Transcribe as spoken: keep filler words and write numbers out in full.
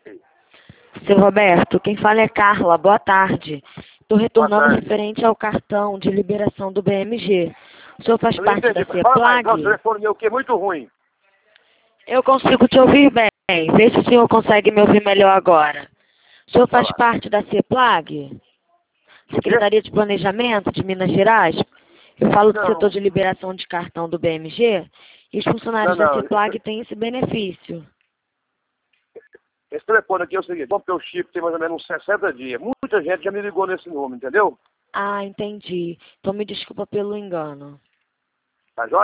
Seu Roberto, quem fala é Carla. Boa tarde. Estou retornando referente ao cartão de liberação do B M G. O senhor faz parte da CEPLAG? Não, o telefone meu aqui é muito ruim. Eu consigo te ouvir bem. Vê se o senhor consegue me ouvir melhor agora. O senhor faz parte da CEPLAG? Secretaria de Planejamento de Minas Gerais? Eu falo do setor de liberação de cartão do B M G e os funcionários não, não, da CEPLAG isso... têm esse benefício. Esse telefone aqui é o seguinte, vamos ter o chip, tem mais ou menos uns sessenta dias. Muita gente já me ligou nesse número, entendeu? Ah, entendi. Então me desculpa pelo engano. Tá joia?